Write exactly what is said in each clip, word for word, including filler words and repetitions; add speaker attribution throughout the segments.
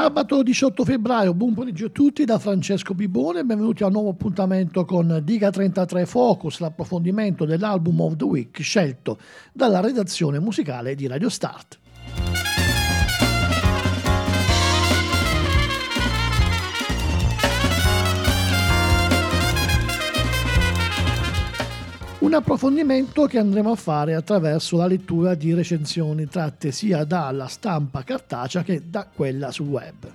Speaker 1: Sabato diciotto febbraio, buon pomeriggio a tutti da Francesco Bibone e benvenuti a un nuovo appuntamento con Diga trentatré Focus, l'approfondimento dell'album of the week scelto dalla redazione musicale di Radio Start. Un approfondimento che andremo a fare attraverso la lettura di recensioni tratte sia dalla stampa cartacea che da quella sul web.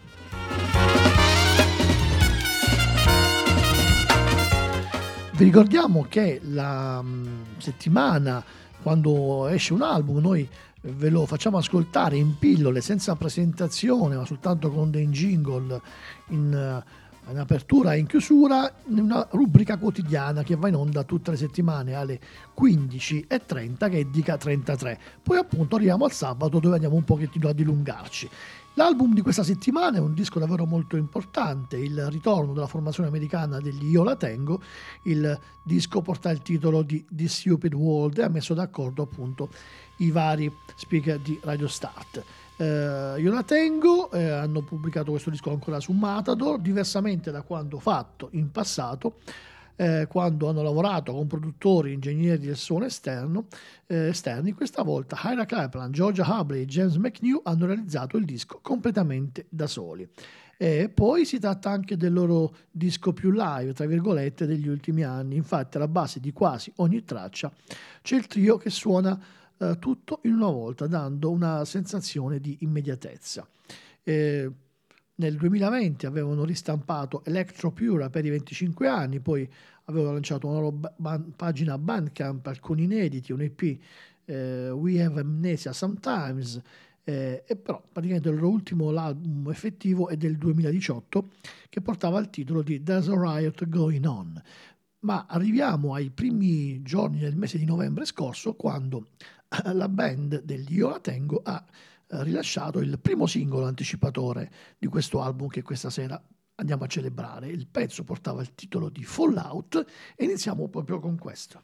Speaker 1: Vi ricordiamo che la um, settimana, quando esce un album, noi ve lo facciamo ascoltare in pillole, senza presentazione, ma soltanto con dei jingle in... Uh, in apertura e in chiusura, in una rubrica quotidiana che va in onda tutte le settimane alle quindici e trenta, che è Diga trentatré. Poi appunto arriviamo al sabato, dove andiamo un pochettino a dilungarci. L'album di questa settimana è un disco davvero molto importante, il ritorno della formazione americana degli Io La Tengo. Il disco porta il titolo di The Stupid World e ha messo d'accordo appunto i vari speaker di Radio Start. Uh, Io La Tengo eh, hanno pubblicato questo disco ancora su Matador, diversamente da quanto fatto in passato, eh, quando hanno lavorato con produttori e ingegneri del suono esterno, eh, esterni. Questa volta Ira Kaplan, Georgia Hubley e James McNew hanno realizzato il disco completamente da soli. E poi si tratta anche del loro disco più live, tra virgolette, degli ultimi anni. Infatti alla base di quasi ogni traccia c'è il trio che suona tutto in una volta, dando una sensazione di immediatezza. Eh, nel duemilaventi avevano ristampato Electro Pura per i venticinque anni, poi avevano lanciato una loro ban- pagina Bandcamp, alcuni inediti, un E P, eh, We Have Amnesia Sometimes, eh, e però praticamente il loro ultimo album effettivo è del duemiladiciotto, che portava il titolo di There's a Riot Going On. Ma arriviamo ai primi giorni del mese di novembre scorso, quando la band degli Io La Tengo ha rilasciato il primo singolo anticipatore di questo album che questa sera andiamo a celebrare. Il pezzo portava il titolo di Fallout e iniziamo proprio con questo.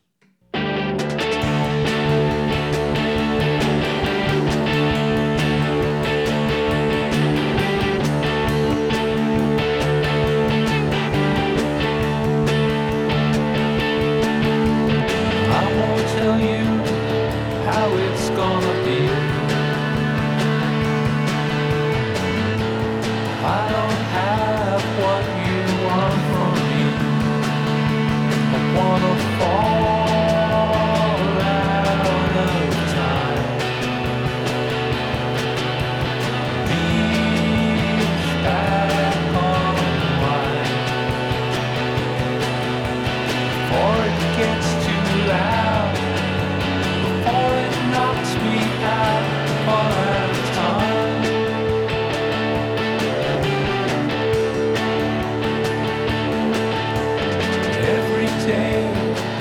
Speaker 2: Every day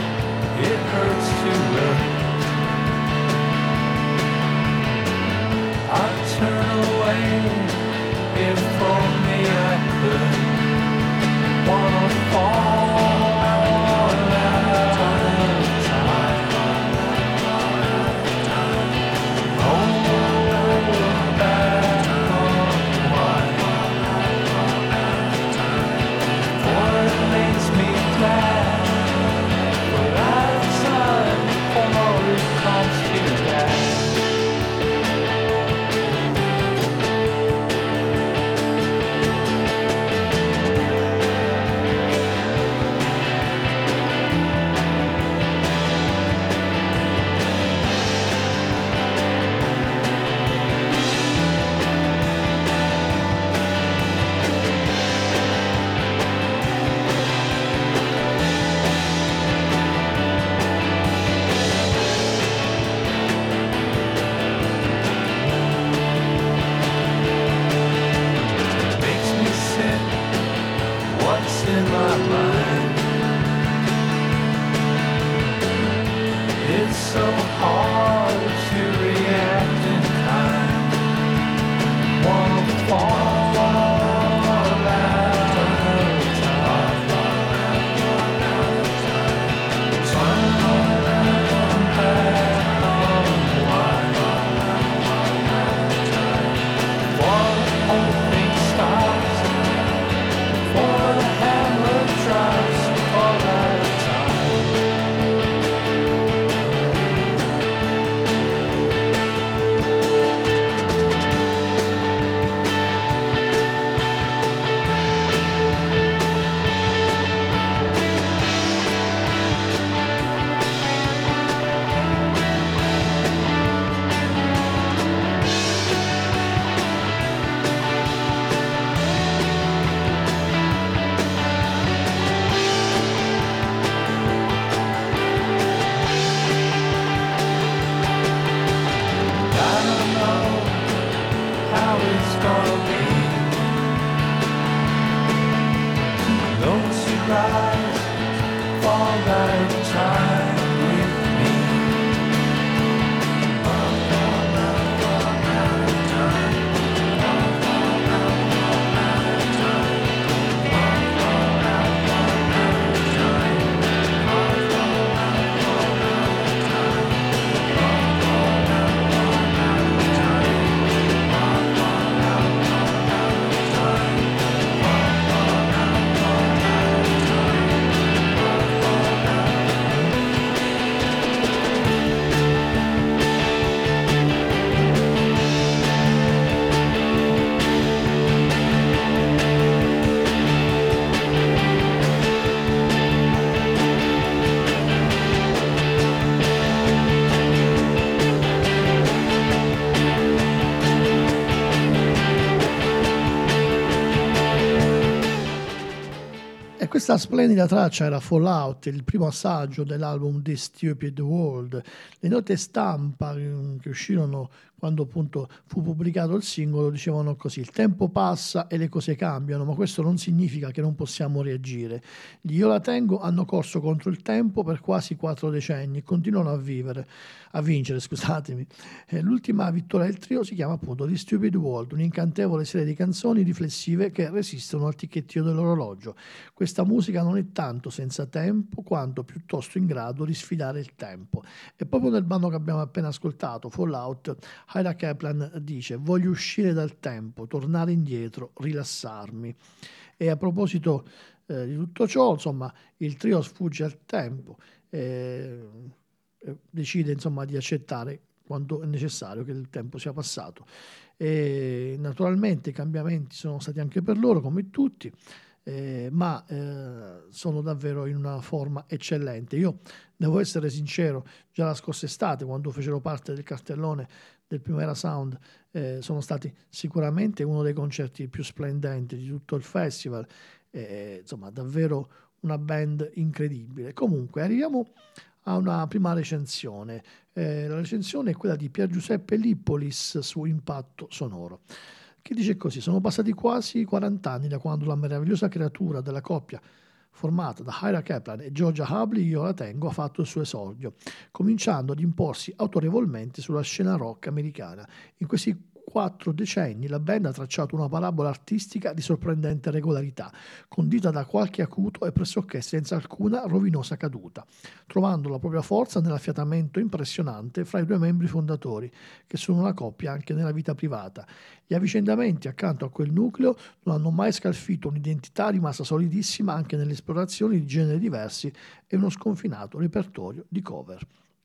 Speaker 1: Questa splendida traccia era Fallout, il primo assaggio dell'album This Stupid World. Le note stampa che uscirono quando appunto fu pubblicato il singolo dicevano così: il tempo passa e le cose cambiano, ma questo non significa che non possiamo reagire. Gli Io La Tengo hanno corso contro il tempo per quasi quattro decenni e continuano a vivere, a vincere, scusatemi. Eh, l'ultima vittoria del trio si chiama appunto The Stupid World, un'incantevole serie di canzoni riflessive che resistono al ticchettio dell'orologio. Questa musica non è tanto senza tempo quanto piuttosto in grado di sfidare il tempo. E proprio nel brano che abbiamo appena ascoltato, Fallout, Ira Kaplan dice: voglio uscire dal tempo, tornare indietro, rilassarmi. E a proposito eh, di tutto ciò, insomma, il trio sfugge al tempo e decide insomma di accettare quando è necessario che il tempo sia passato. E naturalmente i cambiamenti sono stati anche per loro, come tutti. Eh, ma eh, sono davvero in una forma eccellente. Io devo essere sincero, già la scorsa estate, quando fecero parte del cartellone del Primavera Sound, eh, sono stati sicuramente uno dei concerti più splendenti di tutto il festival. Eh, insomma, davvero una band incredibile. Comunque, arriviamo a una prima recensione. Eh, la recensione è quella di Pier Giuseppe Lippolis su Impatto Sonoro, che dice così: sono passati quasi quaranta anni da quando la meravigliosa creatura della coppia formata da Ira Kaplan e Georgia Hubley, Io La Tengo, ha fatto il suo esordio, cominciando ad imporsi autorevolmente sulla scena rock americana. In questi quattro decenni la band ha tracciato una parabola artistica di sorprendente regolarità, condita da qualche acuto e pressoché senza alcuna rovinosa caduta, trovando la propria forza nell'affiatamento impressionante fra i due membri fondatori, che sono una coppia anche nella vita privata. Gli avvicendamenti accanto a quel nucleo non hanno mai scalfito un'identità rimasta solidissima anche nelle esplorazioni di generi diversi e uno sconfinato repertorio di cover.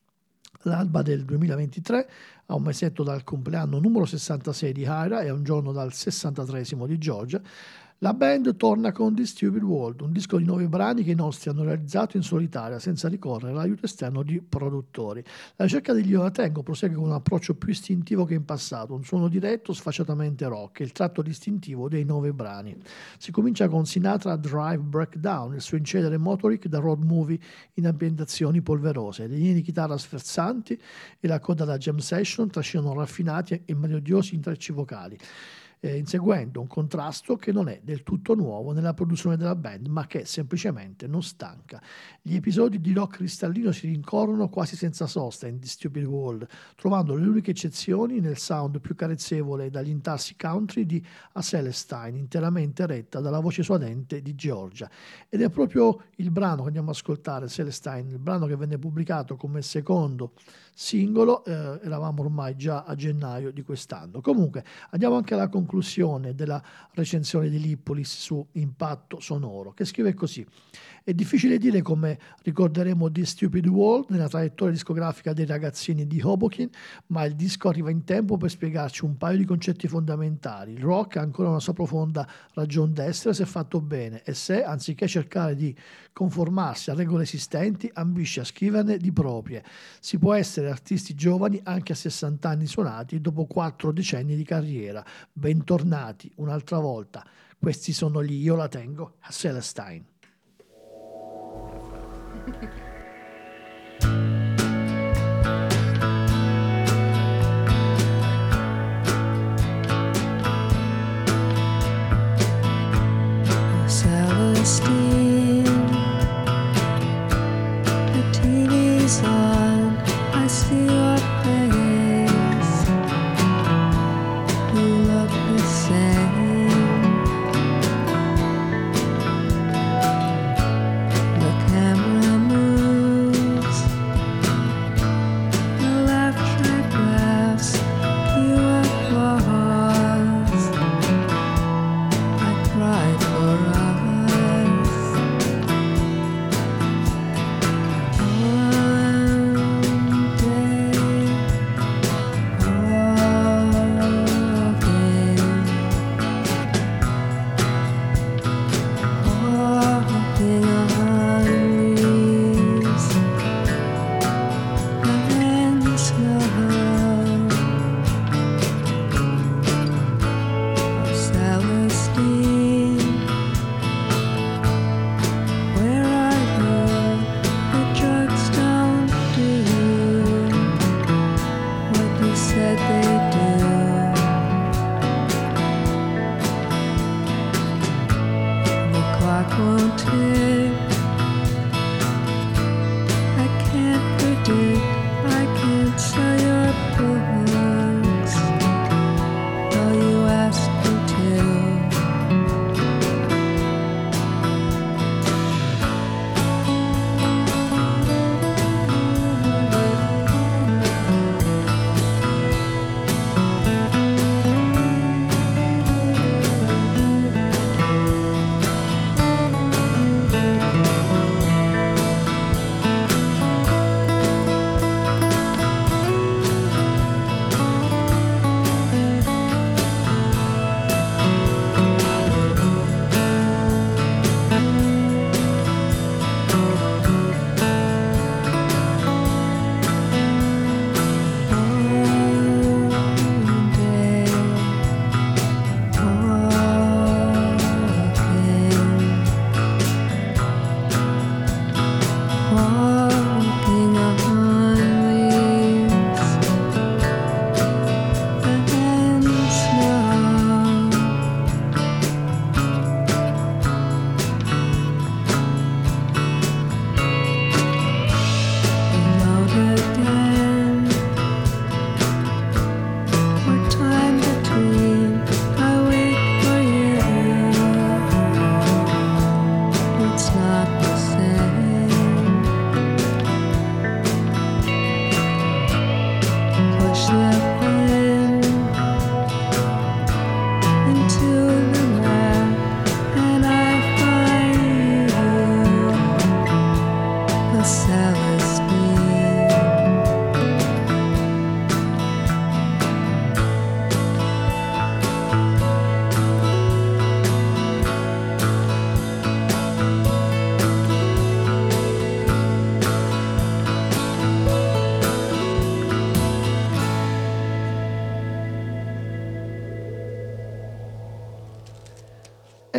Speaker 1: L'alba del duemilaventitré, a un mesetto dal compleanno numero sessantasei di Ira e a un giorno dal sessantatreesimo di Georgia, la band torna con The Stupid World, un disco di nove brani che i nostri hanno realizzato in solitaria senza ricorrere all'aiuto esterno di produttori. La ricerca degli Io La Tengo prosegue con un approccio più istintivo che in passato, un suono diretto sfacciatamente rock, il tratto distintivo dei nove brani. Si comincia con Sinatra Drive Breakdown, il suo incedere motoric da road movie in ambientazioni polverose, le linee di chitarra sferzanti e la coda da jam session trascinano raffinati e melodiosi intrecci vocali, Eh, inseguendo un contrasto che non è del tutto nuovo nella produzione della band, ma che semplicemente non stanca. Gli episodi di rock cristallino si rincorrono quasi senza sosta in The Stupid World, trovando le uniche eccezioni nel sound più carezzevole dagli intarsi country di A Celestine, interamente retta dalla voce suadente di Georgia. Ed è proprio il brano che andiamo ad ascoltare, Celestine, il brano che venne pubblicato come secondo singolo, eh, eravamo ormai già a gennaio di quest'anno. Comunque andiamo anche alla conclusione della recensione di Lippolis su Impatto Sonoro, che scrive così: è difficile dire come ricorderemo The Stupid World nella traiettoria discografica dei ragazzini di Hoboken, ma il disco arriva in tempo per spiegarci un paio di concetti fondamentali. Il rock ha ancora una sua profonda ragion d'essere se fatto bene e se, anziché cercare di conformarsi a regole esistenti, ambisce a scriverne di proprie. Si può essere artisti giovani anche a sessanta anni suonati dopo quattro decenni di carriera. Bentornati un'altra volta. Questi sono gli Io La Tengo a Celestine.
Speaker 2: Celestine, the T V's on, I see your face, you look the same, the camera moves.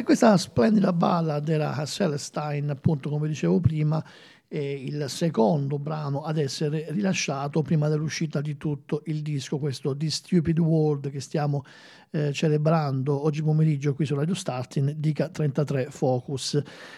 Speaker 1: E questa splendida ballad era Celestine, appunto, come dicevo prima, è il secondo brano ad essere rilasciato prima dell'uscita di tutto il disco, questo The Stupid World che stiamo eh, celebrando oggi pomeriggio qui su Radio Starting, Dica trentatré Focus.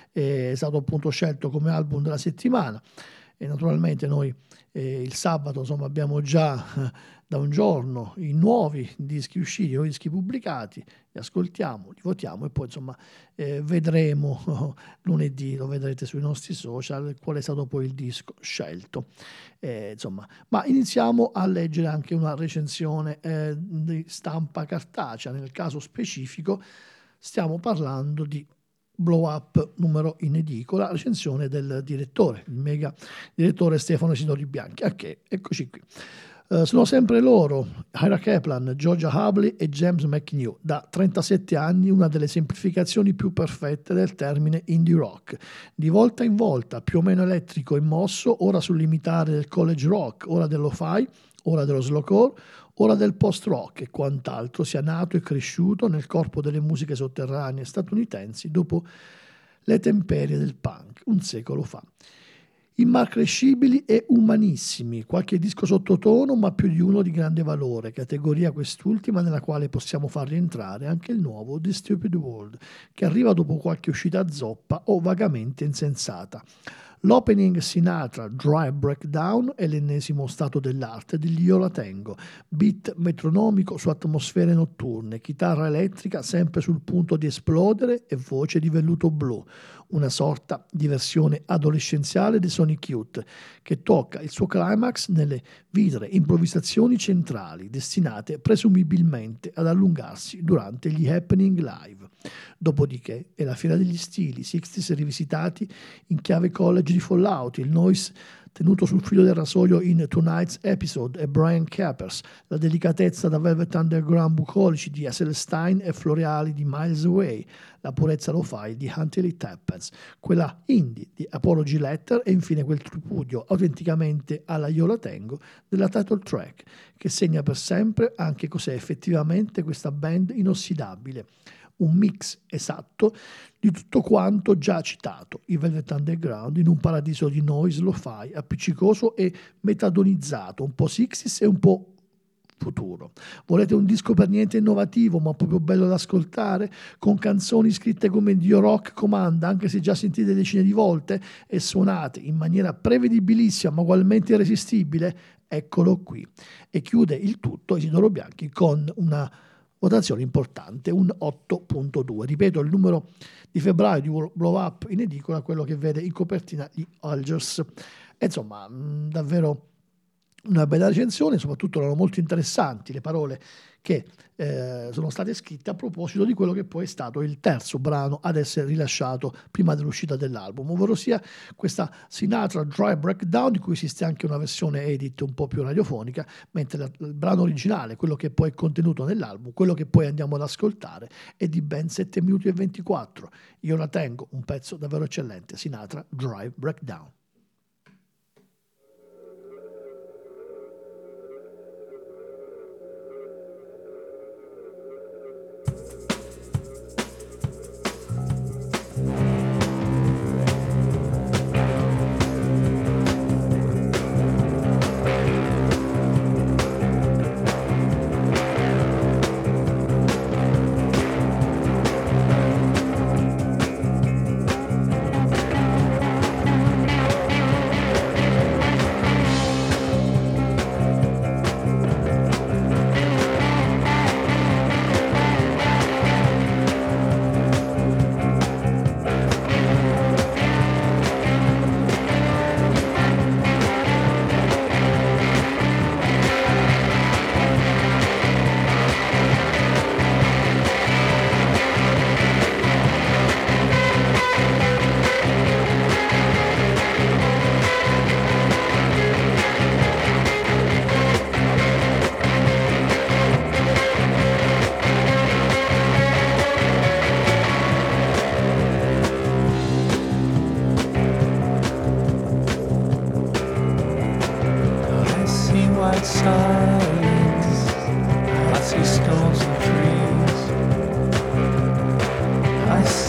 Speaker 1: È stato appunto scelto come album della settimana e naturalmente noi eh, il sabato insomma abbiamo già eh, da un giorno i nuovi dischi usciti, i nuovi dischi pubblicati, li ascoltiamo, li votiamo e poi insomma eh, vedremo oh, lunedì, lo vedrete sui nostri social, qual è stato poi il disco scelto. Eh, insomma, ma iniziamo a leggere anche una recensione eh, di stampa cartacea. Nel caso specifico stiamo parlando di Blow Up numero in edicola, recensione del direttore, il mega direttore Stefano Isidori Bianchi. A che? Eccoci qui. Uh, sono sempre loro, Ira Kaplan, Georgia Hubley e James McNew. Da trentasette anni una delle semplificazioni più perfette del termine indie rock. Di volta in volta, più o meno elettrico e mosso, ora sul limitare del college rock, ora dello fi, ora dello slowcore, ora del post-rock e quant'altro sia nato e cresciuto nel corpo delle musiche sotterranee statunitensi dopo le temperie del punk, un secolo fa. Immarcrescibili e umanissimi, qualche disco sottotono ma più di uno di grande valore, categoria quest'ultima nella quale possiamo far rientrare anche il nuovo The Stupid World, che arriva dopo qualche uscita zoppa o vagamente insensata. L'opening Sinatra Drive Breakdown è l'ennesimo stato dell'arte degli Io La Tengo, beat metronomico su atmosfere notturne, chitarra elettrica sempre sul punto di esplodere e voce di velluto blu, una sorta di versione adolescenziale di Sonic Youth che tocca il suo climax nelle vitre improvvisazioni centrali destinate presumibilmente ad allungarsi durante gli happening live. Dopodiché è la fiera degli stili, sessanta rivisitati in chiave college di Fallout, il noise tenuto sul filo del rasoio in Tonight's Episode e Brian Capers, la delicatezza da Velvet Underground bucolici di Celestine e floreali di Miles Away, la purezza lo-fi di Hunter It Happens, quella indie di Apology Letter e infine quel tripudio autenticamente alla Io La Tengo della title track, che segna per sempre anche cos'è effettivamente questa band inossidabile. Un mix esatto di tutto quanto già citato, i Velvet Underground in un paradiso di noise lo-fi appiccicoso e metadonizzato, un po' sixties e un po' futuro. Volete un disco per niente innovativo ma proprio bello da ascoltare, con canzoni scritte come Dio Rock comanda, anche se già sentite decine di volte e suonate in maniera prevedibilissima ma ugualmente irresistibile? Eccolo qui. E chiude il tutto Isidoro Bianchi con una votazione importante, un otto virgola due. Ripeto, il numero di febbraio di Blow Up in edicola, quello che vede in copertina gli Algers. E insomma, mh, davvero una bella recensione, soprattutto erano molto interessanti le parole che eh, sono state scritte a proposito di quello che poi è stato il terzo brano ad essere rilasciato prima dell'uscita dell'album, ovvero sia questa Sinatra Drive Breakdown, di cui esiste anche una versione edit un po' più radiofonica, mentre la, il brano originale, quello che poi è contenuto nell'album, quello che poi andiamo ad ascoltare, è di ben sette minuti e ventiquattro. Io La Tengo, un pezzo davvero eccellente, Sinatra Drive Breakdown. I see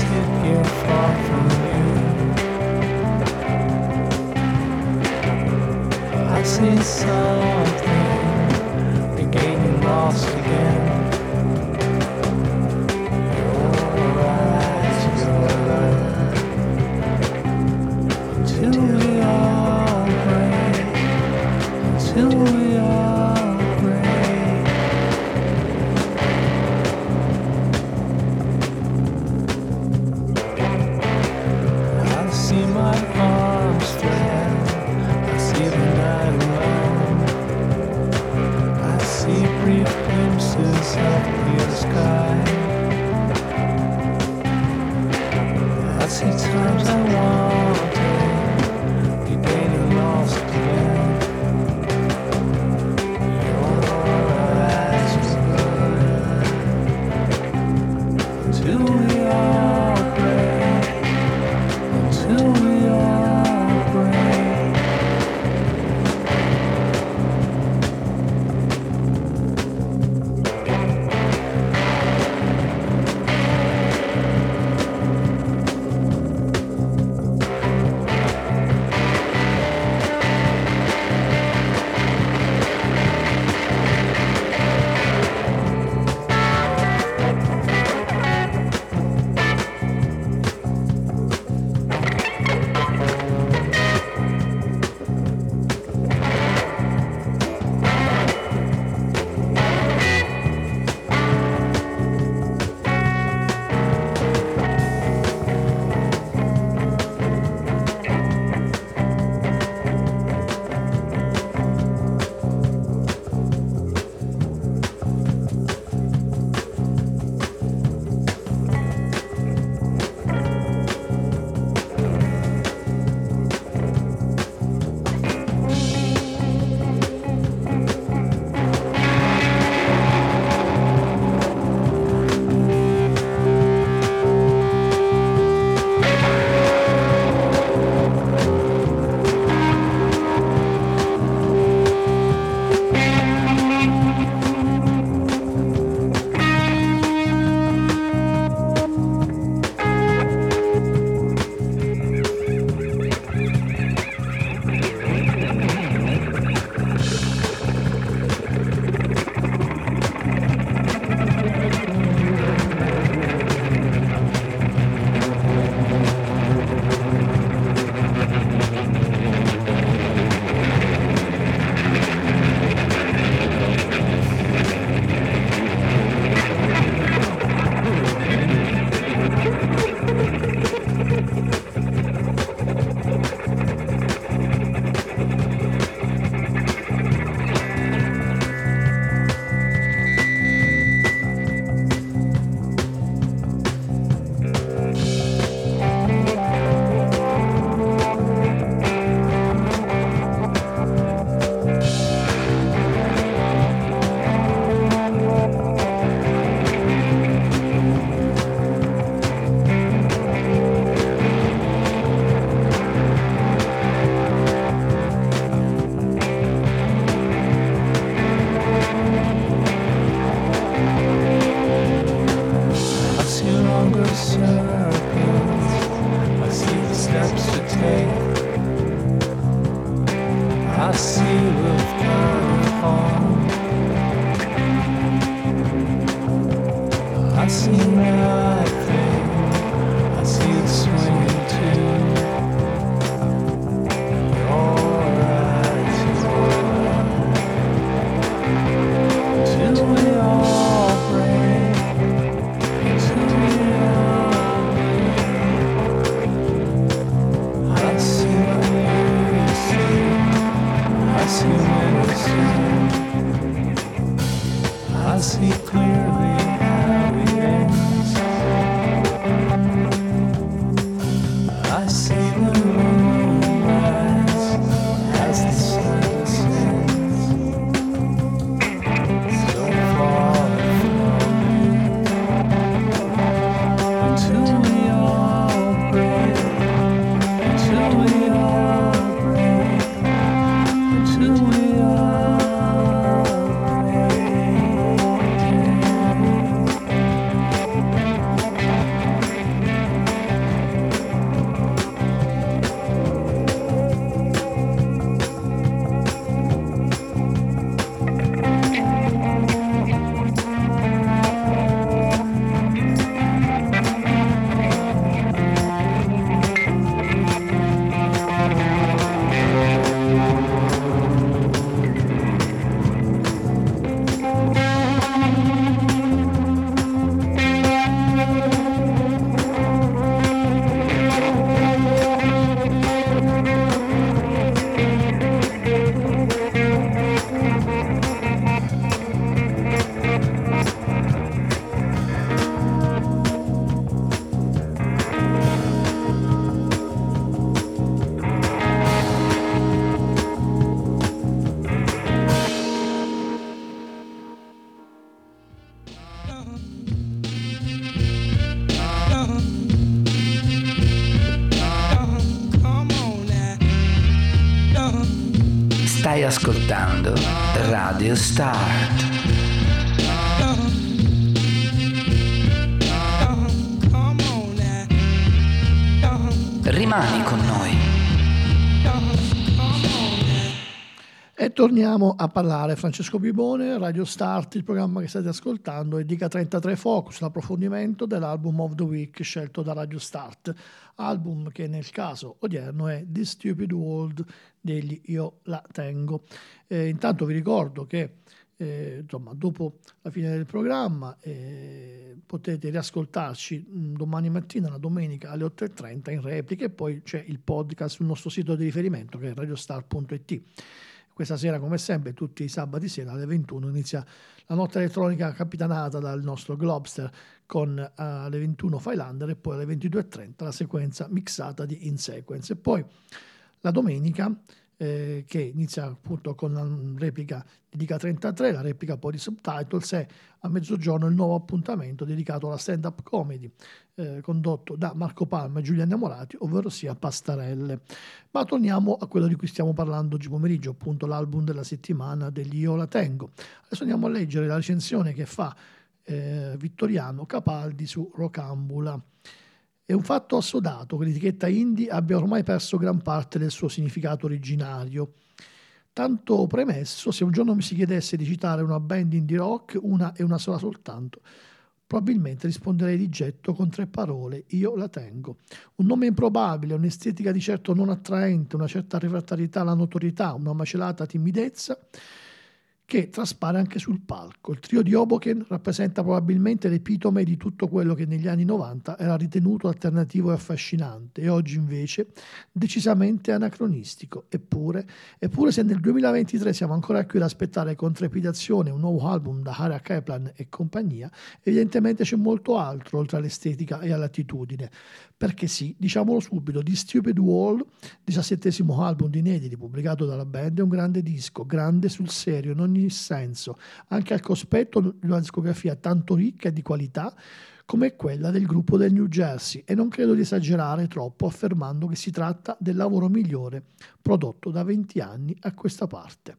Speaker 3: see something regaining lost again. Your eyes, your love, till we all break, till we all break. I see my arms flare, I see the night alone. I see brief glimpses of clear sky. I see times I wanted, regaining lost again. Your eyes burn until we all break, until we all break. I see longer circles, I see the steps to take. I see with coming home. I see nothing, I see it swinging too. Your eyes, your love, till we all break, till we all break. I see what you see, I see when you see. I see clearly how it ends. I see the moon rise as the sun descends. So far from me, until we all break, until we all break, until we all break.
Speaker 4: Stai ascoltando Radio Start. Rimani con noi.
Speaker 1: E torniamo a parlare. Francesco Bibone, Radio Start, il programma che state ascoltando, e Diga trentatré Focus, l'approfondimento dell'album of the week scelto da Radio Start, album che nel caso odierno è The Stupid World degli Io La Tengo. Eh, intanto vi ricordo che eh, insomma, dopo la fine del programma eh, potete riascoltarci mh, domani mattina, la domenica alle otto e trenta in replica, e poi c'è il podcast sul nostro sito di riferimento che è radiostar punto it. Questa sera, come sempre, tutti i sabati sera alle ventuno inizia la notte elettronica capitanata dal nostro Globster con uh, alle ventuno Filander, e poi alle ventidue e trenta la sequenza mixata di In Sequence. E poi la domenica, eh, che inizia appunto con la replica di Diga trentatré, la replica poi di Subtitles, e a mezzogiorno il nuovo appuntamento dedicato alla stand-up comedy, eh, condotto da Marco Palma e Giulia Innamorati, ovvero sia Pastarelle. Ma torniamo a quello di cui stiamo parlando oggi pomeriggio, appunto l'album della settimana degli Io La Tengo. Adesso andiamo a leggere la recensione che fa eh, Vittoriano Capaldi su Rocambula. È un fatto assodato che l'etichetta indie abbia ormai perso gran parte del suo significato originario. Tanto premesso, se un giorno mi si chiedesse di citare una band indie rock, una e una sola soltanto, probabilmente risponderei di getto con tre parole: Io La Tengo. Un nome improbabile, un'estetica di certo non attraente, una certa refrattarietà alla notorietà, una macelata timidezza che traspare anche sul palco. Il trio di Hoboken rappresenta probabilmente l'epitome di tutto quello che negli anni novanta era ritenuto alternativo e affascinante, e oggi invece decisamente anacronistico. Eppure, eppure se nel duemilaventitré siamo ancora qui ad aspettare con trepidazione un nuovo album da Ira Kaplan e compagnia, evidentemente c'è molto altro oltre all'estetica e all'attitudine. Perché sì, diciamolo subito, The Stupid World, diciassettesimo album di inediti pubblicato dalla band, è un grande disco, grande sul serio, in ogni senso, anche al cospetto di una discografia tanto ricca e di qualità come quella del gruppo del New Jersey, e non credo di esagerare troppo affermando che si tratta del lavoro migliore prodotto da venti anni a questa parte.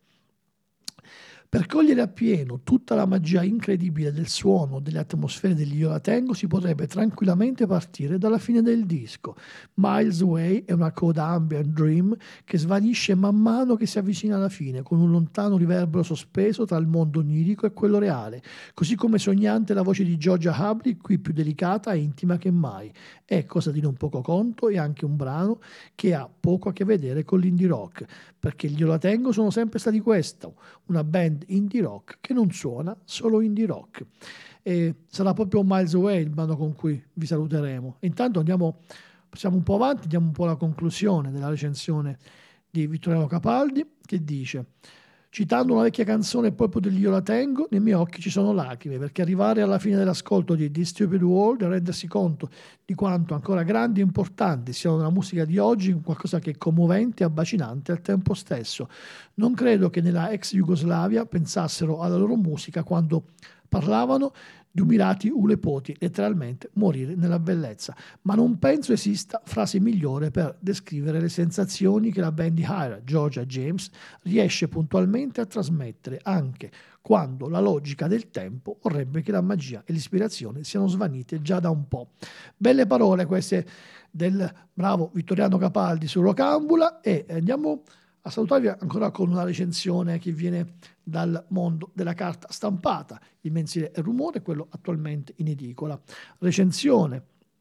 Speaker 1: Per cogliere appieno tutta la magia incredibile del suono, delle atmosfere degli Io La Tengo, si potrebbe tranquillamente partire dalla fine del disco. Miles Away è una coda ambient dream che svanisce man mano che si avvicina alla fine, con un lontano riverbero sospeso tra il mondo onirico e quello reale, così come sognante la voce di Georgia Hubley, qui più delicata e intima che mai. È, cosa di non poco conto, e anche un brano che ha poco a che vedere con l'indie rock, perché gli Io La Tengo sono sempre stati questo, una band indie rock che non suona solo indie rock. E sarà proprio Miles Away il brano con cui vi saluteremo. Intanto andiamo, passiamo un po' avanti, andiamo un po' alla conclusione della recensione di Vittoriano Capaldi, che dice: citando una vecchia canzone proprio degli Io La Tengo, nei miei occhi ci sono lacrime, perché arrivare alla fine dell'ascolto di The Stupid World e rendersi conto di quanto ancora grandi e importanti siano nella musica di oggi, qualcosa che è commovente e abbacinante al tempo stesso. Non credo che nella ex Jugoslavia pensassero alla loro musica quando parlavano di umilati ulepoti, letteralmente morire nella bellezza, ma non penso esista frase migliore per descrivere le sensazioni che la band di Ira, Georgia e James riesce puntualmente a trasmettere, anche quando la logica del tempo vorrebbe che la magia e l'ispirazione siano svanite già da un po'. Belle parole queste del bravo Vittoriano Capaldi su Rocambula, e andiamo a salutarvi ancora con una recensione che viene dal mondo della carta stampata, il mensile Il Rumore, quello attualmente in edicola. Recensione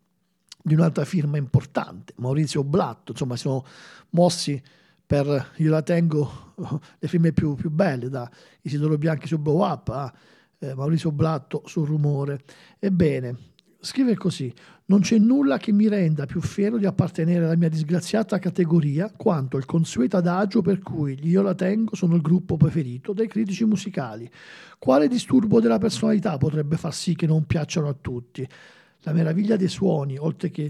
Speaker 1: di un'altra firma importante, Maurizio Blatto. Insomma, siamo mossi per Io La Tengo le firme più, più belle, da Isidoro Bianchi su Blow Up a eh, Maurizio Blatto sul Rumore. Ebbene, scrive così: non c'è nulla che mi renda più fiero di appartenere alla mia disgraziata categoria quanto il consueto adagio per cui gli Io La Tengo sono il gruppo preferito dai critici musicali. Quale disturbo della personalità potrebbe far sì che non piacciono a tutti? La meraviglia dei suoni, oltre che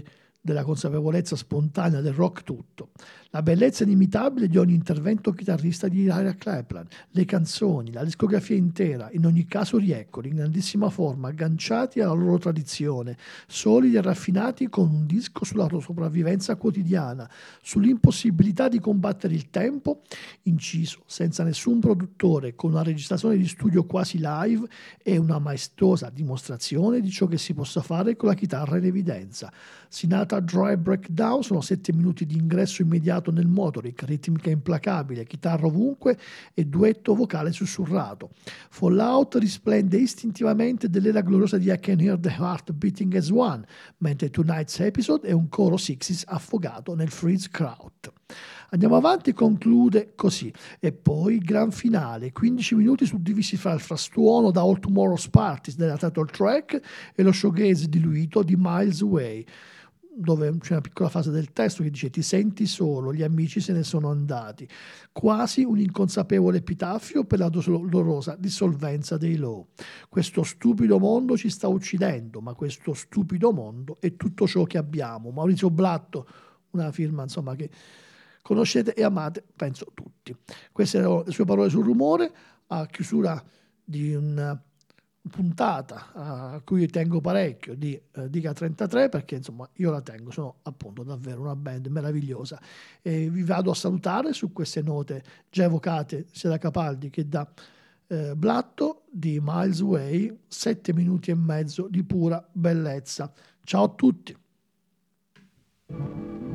Speaker 1: della consapevolezza spontanea del rock tutto. La bellezza inimitabile di ogni intervento chitarrista di Eric Clapton, le canzoni, la discografia intera, in ogni caso rieccoli, in grandissima forma, agganciati alla loro tradizione, solidi e raffinati con un disco sulla loro sopravvivenza quotidiana, sull'impossibilità di combattere il tempo, inciso senza nessun produttore, con una registrazione di studio quasi live e una maestosa dimostrazione di ciò che si possa fare con la chitarra in evidenza. Sinatra Dry Breakdown sono sette minuti di ingresso immediato nel motoric, ritmica implacabile, chitarra ovunque e duetto vocale sussurrato. Fallout risplende istintivamente dell'era gloriosa di I Can Hear the Heart Beating as One, mentre Tonight's Episode è un coro sixties affogato nel freeze crowd. Andiamo avanti, conclude così. E poi il gran finale, quindici minuti suddivisi fra il frastuono da All Tomorrow's Parties della title track e lo showgaze diluito di Miles Away, dove c'è una piccola fase del testo che dice: ti senti solo, gli amici se ne sono andati, quasi un inconsapevole epitaffio per la dolorosa dissolvenza dei Low. Questo stupido mondo ci sta uccidendo, ma questo stupido mondo è tutto ciò che abbiamo. Maurizio Blatto, una firma insomma che conoscete e amate, penso tutti. Queste erano le sue parole sul rumore, a chiusura di una puntata a cui tengo parecchio di eh, Diga trentatré, perché insomma io la tengo, sono appunto davvero una band meravigliosa, e vi vado a salutare su queste note già evocate sia da Capaldi che da eh, Blatto, di Miles Away, sette minuti e mezzo di pura bellezza. Ciao a tutti.